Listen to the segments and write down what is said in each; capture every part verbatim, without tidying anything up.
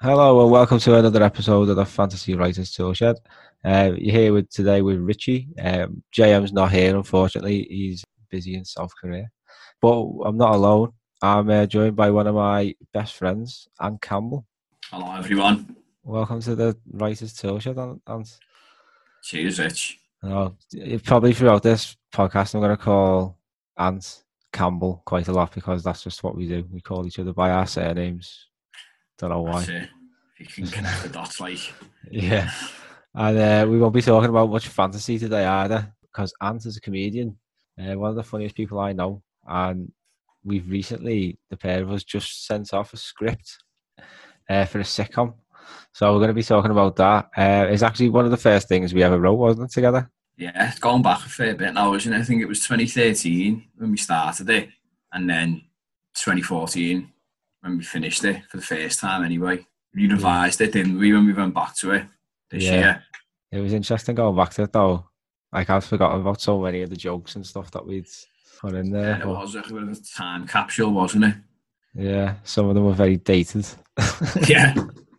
Hello and welcome to another episode of the Fantasy Writers Toolshed. Uh, you're here with today with Richie. Um, J M's not here, unfortunately. He's busy in South Korea. But I'm not alone. I'm uh, joined by one of my best friends, Ant Campbell. Hello, everyone. Welcome to the Writers Toolshed, Ant. Cheers, Rich. Uh, probably throughout this podcast, I'm going to call Ant Campbell quite a lot because that's just what we do. We call each other by our surnames. Don't know why. That's it. If you can connect the dots, like. Yeah. And uh, we won't be talking about much fantasy today either, because Ant is a comedian, uh, one of the funniest people I know. And we've recently, the pair of us, just sent off a script uh, for a sitcom. So we're going to be talking about that. Uh, it's actually one of the first things we ever wrote, wasn't it, together? Yeah, it's going back a fair bit now, isn't it? I think it was twenty thirteen when we started it, and then twenty fourteen when we finished it for the first time anyway. We revised it, didn't we, when we went back to it this Yeah. year? It was interesting going back to it, though. Like, I've forgotten about so many of the jokes and stuff that we'd put in there. Yeah, it but, was like a bit of a time capsule, wasn't it? Yeah, some of them were very dated. Yeah.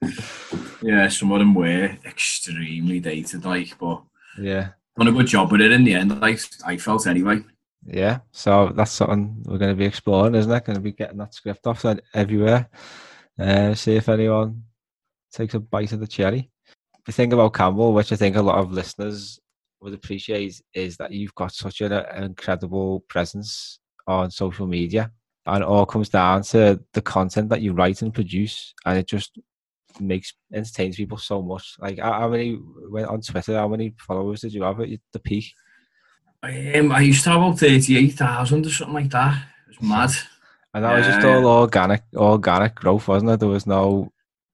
Yeah, some of them were extremely dated, like, but Yeah. done a good job with it in the end, like, I felt anyway. Yeah, so that's something we're going to be exploring, isn't it? Going to be getting that script off everywhere. Uh, see if anyone takes a bite of the cherry. The thing about Campbell, which I think a lot of listeners would appreciate, is that you've got such an, an incredible presence on social media, and it all comes down to the content that you write and produce, and it just makes entertains people so much. Like, how many went on Twitter? How many followers did you have at the peak? Um, I used to have about thirty-eight thousand or something like that. It was mad. And that was just all organic, organic growth, wasn't it? There was no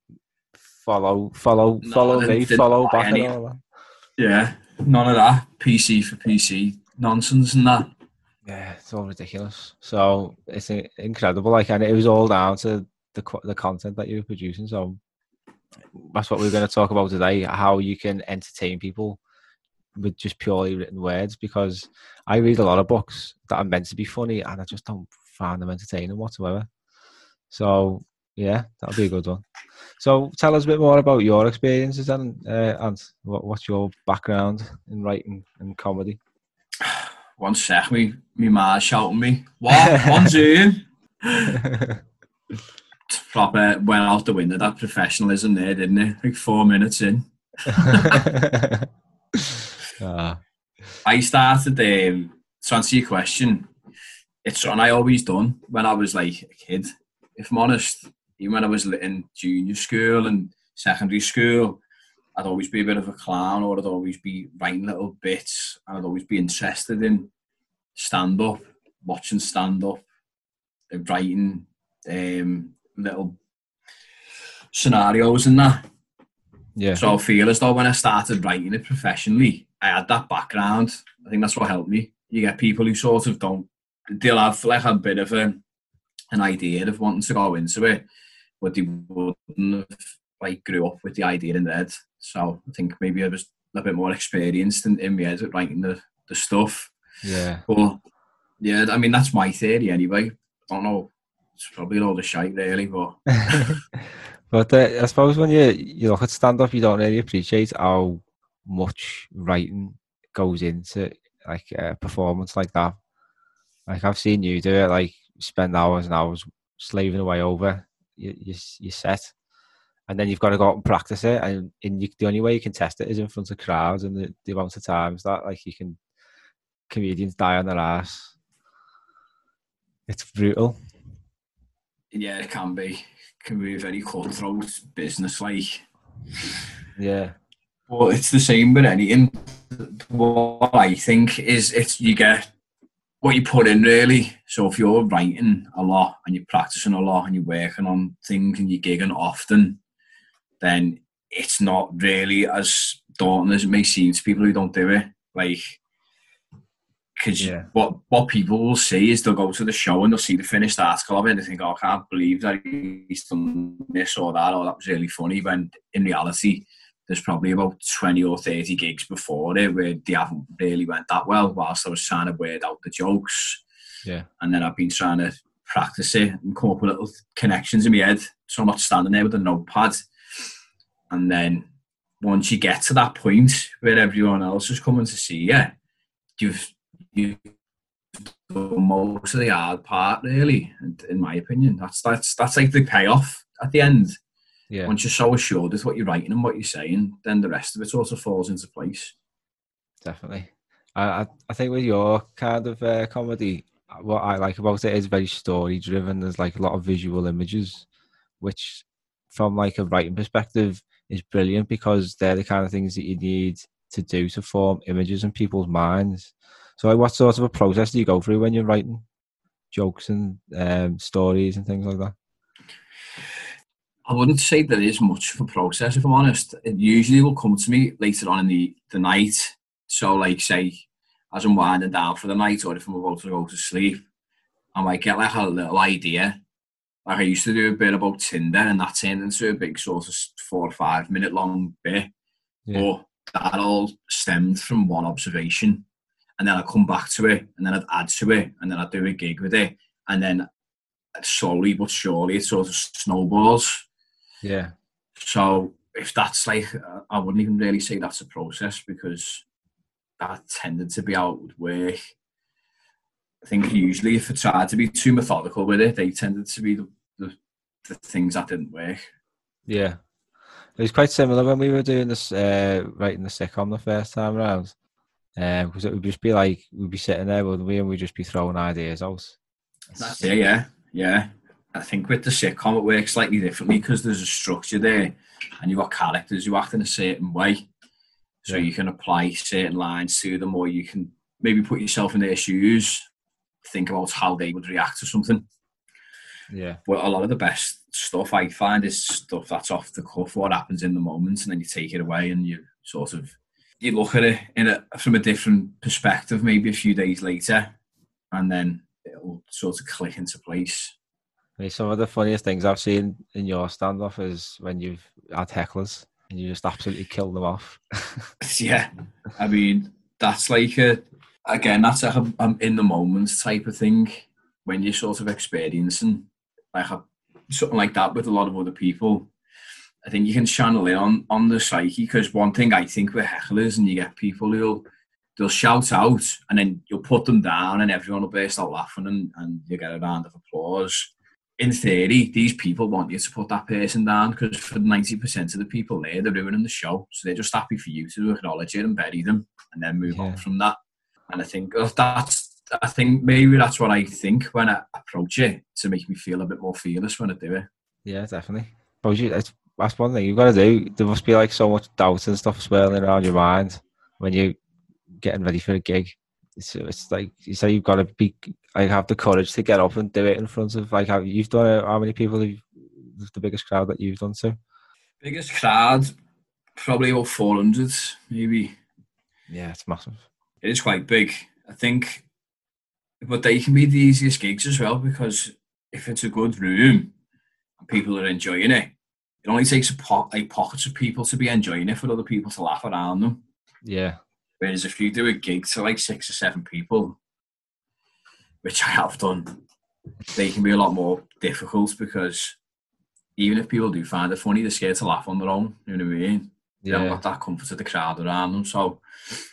follow, follow, No, follow didn't- me, didn't follow buy back, any. and all that. Yeah, none of that P C for P C nonsense and that. Yeah, it's all ridiculous. So it's uh, incredible. Like, and it was all down to the co- the content that you were producing. So that's what we're going to talk about today: how you can entertain people with just purely written words. Because I read a lot of books that are meant to be funny, and I just don't find them entertaining whatsoever. So yeah, that'll be a good one. So tell us a bit more about your experiences then, uh, and what, what's your background in writing and comedy? One sec, me, me ma shouting me. What? One's in. Proper went out the window, that professionalism there, didn't it? Like four minutes in. uh, I started, um, to answer your question, it's something I always done when I was like a kid. If I'm honest, even when I was in junior school and secondary school, I'd always be a bit of a clown, or I'd always be writing little bits, and I'd always be interested in stand-up, watching stand-up, writing um, little scenarios and that. Yeah. So I feel as though when I started writing it professionally, I had that background. I think that's what helped me. You get people who sort of don't, they'll have like a bit of a, an idea of wanting to go into it, but they wouldn't have like grew up with the idea in their head. So I think maybe I was a bit more experienced in, in my head at writing the, the stuff. Yeah. But yeah, I mean, that's my theory anyway. I don't know. It's probably a load of shite really, but... But uh, I suppose when you, you look at stand-up, you don't really appreciate how much writing goes into like a performance like that. Like, I've seen you do it, like spend hours and hours slaving away over your, your, your set, and then you've got to go out and practice it, and, and you, the only way you can test it is in front of crowds, and the, the amount of times that like you can comedians die on their ass. It's brutal. Yeah, it can be. It can be a very cutthroat business, like. Yeah. But it's the same with anything. What I think is it's you get what you put in, really. So if you're writing a lot and you're practicing a lot and you're working on things and you're gigging often, then it's not really as daunting as it may seem to people who don't do it. Like, because Yeah. what, what people will see is they'll go to the show and they'll see the finished article of it and they think, oh, I can't believe that he's done this or that, or that was really funny, when in reality, there's probably about twenty or thirty gigs before it where they haven't really went that well, whilst I was trying to word out the jokes. Yeah. And then I've been trying to practice it and come up with little connections in my head. So I'm not standing there with a notepad. And then once you get to that point where everyone else is coming to see you, you've, you've done most of the hard part, really, in my opinion. That's, that's, that's like the payoff at the end. Yeah. Once you're so assured with what you're writing and what you're saying, then the rest of it sort of falls into place. Definitely. I, I think with your kind of uh, comedy, what I like about it is very story driven. There's like a lot of visual images, which from like a writing perspective is brilliant because they're the kind of things that you need to do to form images in people's minds. So like, what sort of a process do you go through when you're writing jokes and um, stories and things like that? I wouldn't say there is much of a process, if I'm honest. It usually will come to me later on in the, the night. So, like, say, as I'm winding down for the night or if I'm about to go to sleep, I might get, like, a little idea. Like, I used to do a bit about Tinder, and that turned into a big sort of four or five minute long bit. Yeah. But that all stemmed from one observation. And then I'd come back to it, and then I'd add to it, and then I'd do a gig with it. And then slowly but surely it sort of snowballs. Yeah. So if that's like, I wouldn't even really say that's a process because that tended to be how it would work. I think usually if I tried to be too methodical with it, they tended to be the, the, the things that didn't work. Yeah. It was quite similar when we were doing this, uh, writing the sitcom the first time around. Um, because it would just be like, we'd be sitting there, wouldn't we? And we'd just be throwing ideas out. That's it, yeah. Yeah. I think with the sitcom it works slightly differently because there's a structure there and you've got characters who act in a certain way. So yeah. You can apply certain lines to them or you can maybe put yourself in their shoes, think about how they would react to something. Yeah. But a lot of the best stuff I find is stuff that's off the cuff, what happens in the moment, and then you take it away and you sort of, you look at it in a, from a different perspective maybe a few days later and then it'll sort of click into place. Some of the funniest things I've seen in your standoff is when you've had hecklers and you just absolutely kill them off. Yeah, I mean that's like a again that's like a, a in the moment type of thing when you're sort of experiencing like a, something like that with a lot of other people. I think you can channel in on on the psyche because one thing I think with hecklers and you get people who'll they'll shout out and then you'll put them down and everyone will burst out laughing and, and you get a round of applause. In theory, these people want you to put that person down because for ninety percent of the people there, they're ruining the show. So they're just happy for you to acknowledge it and bury them and then move yeah. on from that. And I think that's, I think maybe that's what I think when I approach it to make me feel a bit more fearless when I do it. Yeah, definitely. But you, it's, that's one thing you've got to do. There must be like so much doubt and stuff swirling around your mind when you're getting ready for a gig. It's, it's like you say, you've got to be like have the courage to get up and do it in front of like how you've done it. How many people have the biggest crowd that you've done to? Biggest crowd, probably about four hundred, maybe. Yeah, it's massive. It is quite big, I think, but they can be the easiest gigs as well because if it's a good room and people are enjoying it, it only takes a po- like pockets of people to be enjoying it for other people to laugh around them. Yeah. Whereas if you do a gig to like six or seven people, which I have done, they can be a lot more difficult because even if people do find it funny, they're scared to laugh on their own. You know what I mean? They yeah. don't got that comfort of the crowd around them. So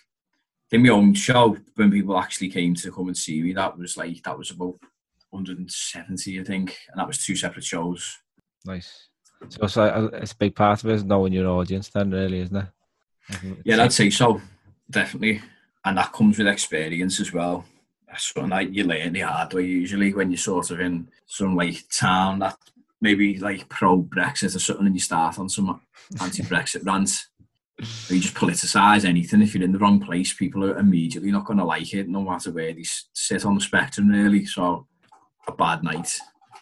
in my own show, when people actually came to come and see me, that was like, that was about one hundred seventy, I think. And that was two separate shows. Nice. So it's, like, it's a big part of it is knowing your audience then, really, isn't it? Yeah, I'd say so. Definitely. And that comes with experience as well. That's something that you learn the hard way usually when you're sort of in some like town that maybe like pro-Brexit or something and you start on some anti-Brexit rant. Or you just politicise anything. If you're in the wrong place, people are immediately not going to like it no matter where they sit on the spectrum really. So a bad night.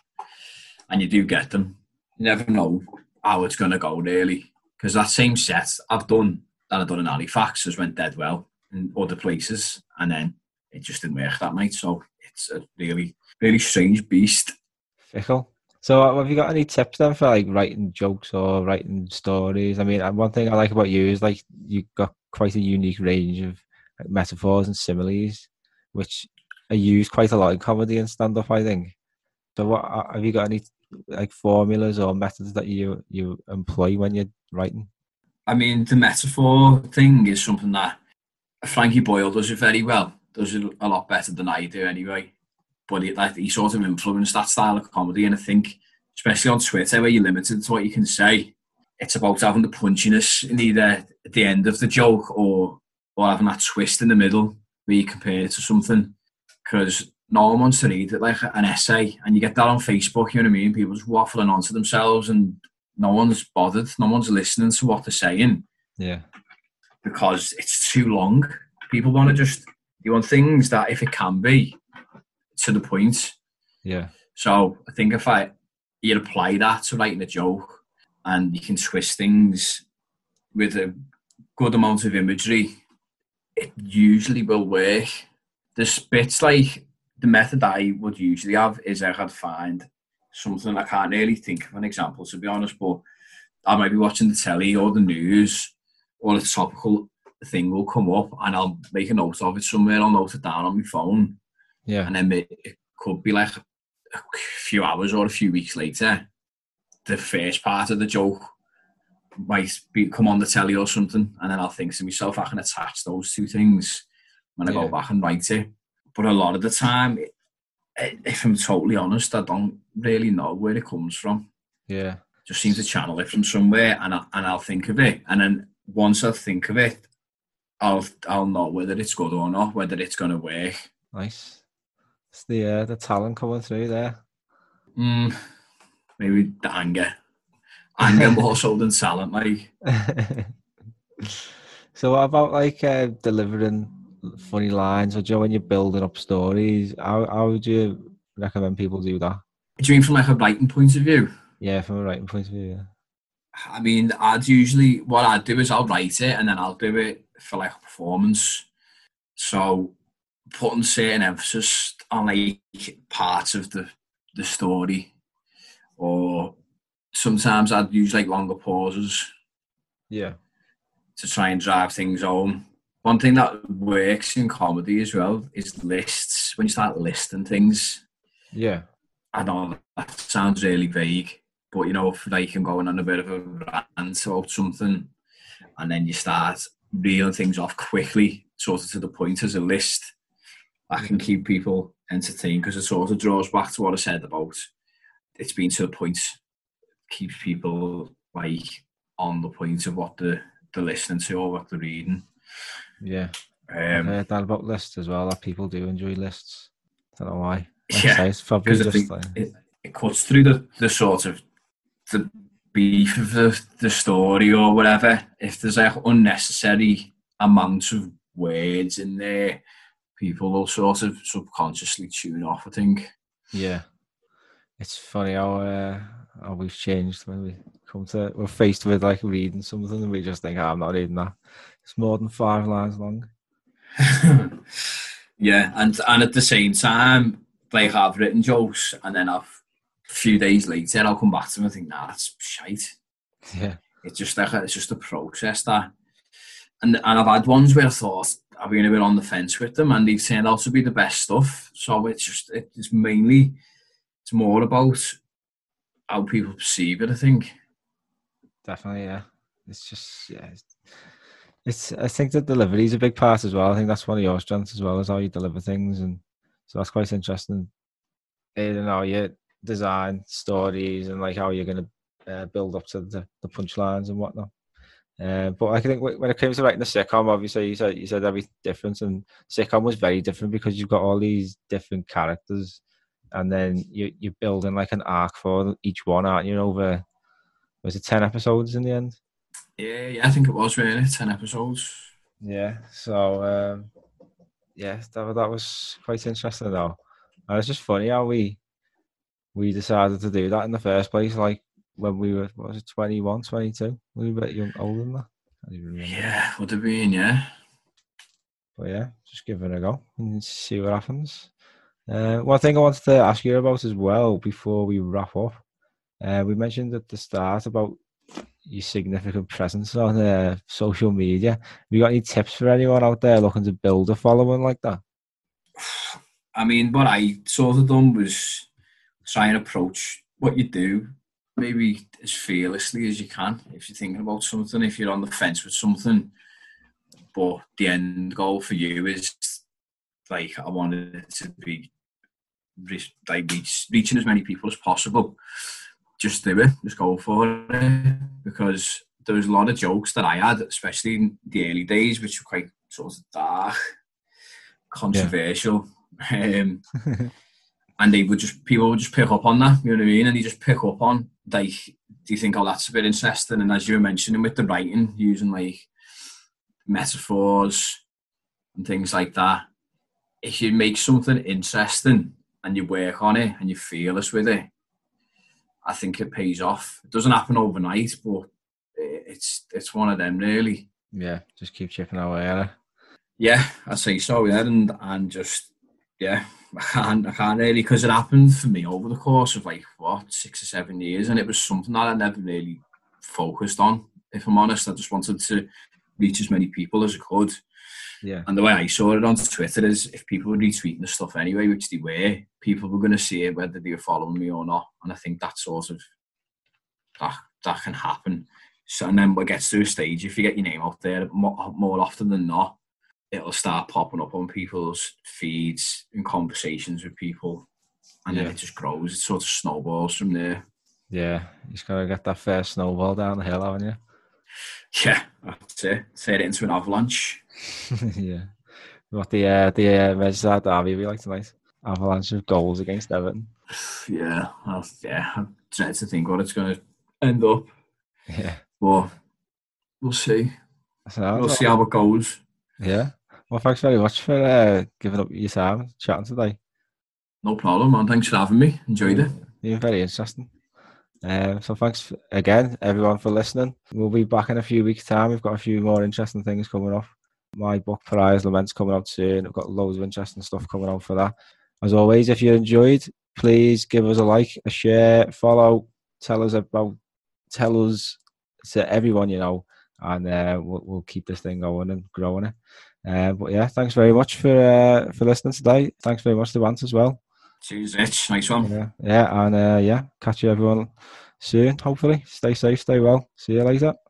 And you do get them. You never know how it's going to go really. Because that same set I've done that I've done in Halifax has went dead well in other places and then it just didn't work that night. So it's a really, really strange beast. Fickle. So have you got any tips then for like writing jokes or writing stories? I mean, one thing I like about you is like you've got quite a unique range of like, metaphors and similes, which are used quite a lot in comedy and stand-up, I think. So what uh, have you got any like formulas or methods that you you employ when you're writing? I mean, the metaphor thing is something that Frankie Boyle does it very well. Does it a lot better than I do anyway. But he, like, he sort of influenced that style of comedy, and I think, especially on Twitter, where you're limited to what you can say, it's about having the punchiness in either at the end of the joke or or having that twist in the middle where you compare it to something. Because no one wants to read it like an essay, and you get that on Facebook, you know what I mean? People just waffling onto themselves, and no one's bothered, no one's listening to what they're saying. Yeah. Because it's too long. People want to just, you want things that, if it can be, to the point. Yeah. So I think if I you apply that to writing a joke, and you can twist things with a good amount of imagery, it usually will work. There's bits like the method I would usually have is I had find something, I can't really think of an example to be honest, but I might be watching the telly or the news, or a topical thing will come up, and I'll make a note of it somewhere. I'll note it down on my phone. Yeah. And then it could be like a few hours or a few weeks later, the first part of the joke might be come on the telly or something, and then I'll think to myself, I can attach those two things when I Yeah. go back and write it. But a lot of the time, if I'm totally honest, I don't really know where it comes from. Yeah. Just seem to channel it from somewhere, and I, and I'll think of it, and then once I think of it, I'll I'll know whether it's good or not, whether it's going to work. Nice. It's the uh, the talent coming through there. Mm, maybe the anger, anger more so than talent, like. So what about like uh, delivering funny lines, or Joe, when you're building up stories, how how would you recommend people do that? Do you mean from like a writing point of view? Yeah, from a writing point of view. Yeah. I mean, I'd usually, what I'd do is I'll write it and then I'll do it for like a performance. So putting certain emphasis on like parts of the, the story, or sometimes I'd use like longer pauses. Yeah. To try and drive things home. One thing that works in comedy as well is lists. When you start listing things. Yeah. I know that sounds really vague, but you know, if like I'm going on a bit of a rant about something, and then you start reeling things off quickly, sort of to the point as a list, that can keep people entertained, because it sort of draws back to what I said about it's being to the point, keeps people like on the point of what they're, they're listening to or what they're reading. Yeah. Um, I've heard that about lists as well, that people do enjoy lists. I don't know why. Like yeah, say, it's probably just like... it, it cuts through the, the sort of the beef of the, the story or whatever. If there's like unnecessary amounts of words in there, people will sort of subconsciously tune off, I think. Yeah. It's funny how, uh, how we've changed when we come to, we're faced with like reading something and we just think, oh, I'm not reading that. It's more than five lines long. Yeah, and and at the same time, like I've written jokes, and then I've a few days later I'll come back to them and think, nah, that's shite. Yeah, it's just like a, it's just a process that, and and I've had ones where I thought I've been a bit on the fence with them, and they've turned out to be the best stuff. So it's just it's mainly it's more about how people perceive it, I think. Definitely, yeah. It's just yeah. It's, It's. I think the delivery is a big part as well. I think that's one of your strengths as well, is how you deliver things, and so that's quite interesting. You know, you design stories and like how you're going to uh, build up to the, the punchlines and whatnot. Uh, but I think when it comes to writing the sitcom, obviously you said you said everything different, and sitcom was very different because you've got all these different characters, and then you you're building like an arc for each one, aren't you? Over was it ten episodes in the end? Yeah, yeah, I think it was really ten episodes. Yeah, so um, yeah, that that was quite interesting though. And it's just funny how we we decided to do that in the first place. Like when we were, what was it, twenty-one, twenty-two? We were a bit young, older than that. I don't even remember. Yeah, would have been, yeah. But yeah, just give it a go and see what happens. Uh, one thing I wanted to ask you about as well before we wrap up. Uh, we mentioned at the start about your significant presence on uh, social media. Have you got any tips for anyone out there looking to build a following like that? I mean, what I sort of done was try and approach what you do maybe as fearlessly as you can. If you're thinking about something, if you're on the fence with something, but the end goal for you is like, I want it to be like reach, reaching as many people as possible. Just do it. Just go for it. Because there was a lot of jokes that I had, especially in the early days, which were quite sort of dark, controversial. Yeah. Um, and they would just, people would just pick up on that, you know what I mean? And they just pick up on, like, do you think, oh, that's a bit interesting? And as you were mentioning with the writing, using like metaphors and things like that, if you make something interesting and you work on it and you're fearless with it, I think it pays off. It doesn't happen overnight, but it's it's one of them, really. Yeah, just keep chipping away at it. Yeah, I'd say so, yeah. And, and just, yeah, I can't, I can't really, because it happened for me over the course of like, what, six or seven years, and it was something that I never really focused on, if I'm honest. I just wanted to reach as many people as I could. Yeah. And the way I saw it on Twitter is, if people were retweeting the stuff anyway, which they were, people were going to see it whether they were following me or not. And I think that sort of, that, that can happen. So, and then when it gets to a stage, if you get your name out there, more, more often than not, it'll start popping up on people's feeds and conversations with people. And yeah. then it just grows. It sort of snowballs from there. Yeah, you just got to get that first snowball down the hill, haven't you? Yeah, that's it. Turn it into an avalanche. Yeah. What the uh, the uh, Merseyside derby be like tonight? Avalanche of goals against Everton. Yeah, I'll, yeah. I dread to think what it's going to end up. Yeah. But we'll see. So, we'll see how it goes. Yeah. Well, thanks very much for uh, giving up your time, chatting today. No problem, man. Thanks for having me. Enjoyed it. You're very interesting. Um, so thanks again, everyone, for listening. We'll be back in a few weeks' time. We've got a few more interesting things coming up. My book, Pariah's Lament's coming out soon. I've got loads of interesting stuff coming out for that. As always, if you enjoyed, please give us a like, a share, follow, tell us about, tell us to everyone you know, and uh, we'll, we'll keep this thing going and growing it. Uh, but yeah, thanks very much for uh, for listening today. Thanks very much to Vance as well. Cheers, Rich. Nice one. Yeah, yeah, and uh, yeah, catch you everyone soon, hopefully. Stay safe, stay well. See you later.